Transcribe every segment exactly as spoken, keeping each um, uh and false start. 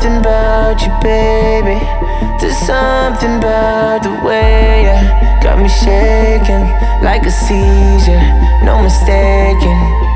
something about you, baby. There's something about the way you got me shaking like a seizure, no mistaking.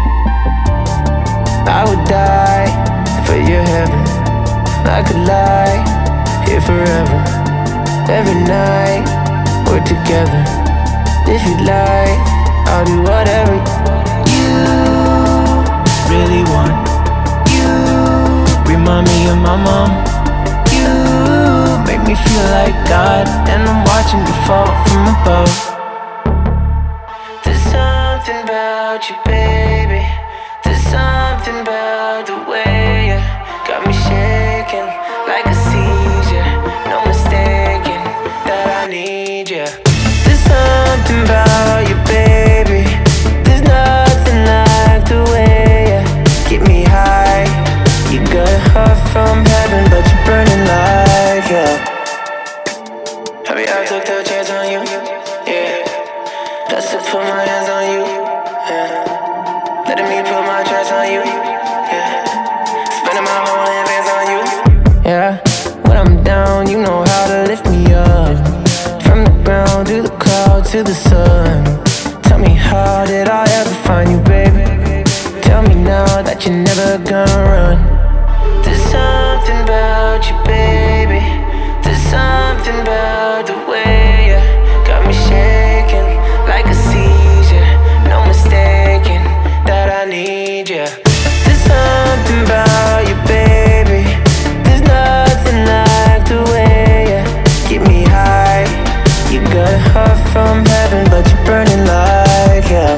I would die for your heaven. I could lie here forever. Every night we're together. If you'd like, I'll do whatever you really want. You remind me of my mom. You make me feel like God, and I'm watching you fall from above. There's something about you, baby. There's something about the way you got me shaking like a seizure, no mistaking that I need you. There's something about you, baby. There's nothing like the way you get me high. You got a heart from heaven, but you're burning like hell. Have you ever took the chance on you? Yeah. Just to put my hands on you. Yeah. Letting me put my trust on you. Yeah. Spending my whole advance on you. Yeah. When I'm down, you know how to lift me up. From the ground to the clouds to the sun. Tell me, how did I ever find you, baby? Tell me now that you're never gonna run. There's something about you, baby. There's something about the way you got me shaking like a seizure, no mistaking that I need you. There's something about you, baby. There's nothing like the way you get me high. You got a heart from heaven, but you're burning like hell.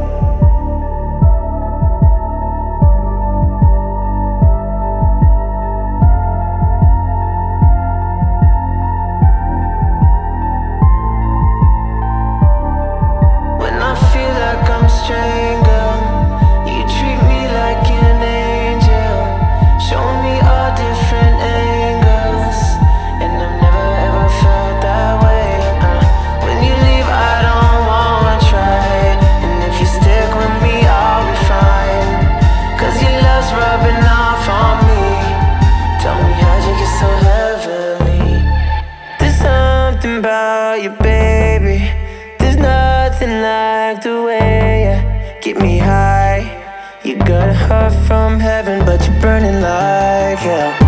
When I feel like I'm strangled, you treat me like an angel, showing me all different angles, and I've never ever felt that way. uh, When you leave, I don't wanna try, and if you stick with me, I'll be fine, cause your love's rubbing off on me. Tell me, how'd you get so heavenly? There's something about you, baby. There's nothing like the way you get me high. You got a heart from heaven, but you're burning like hell.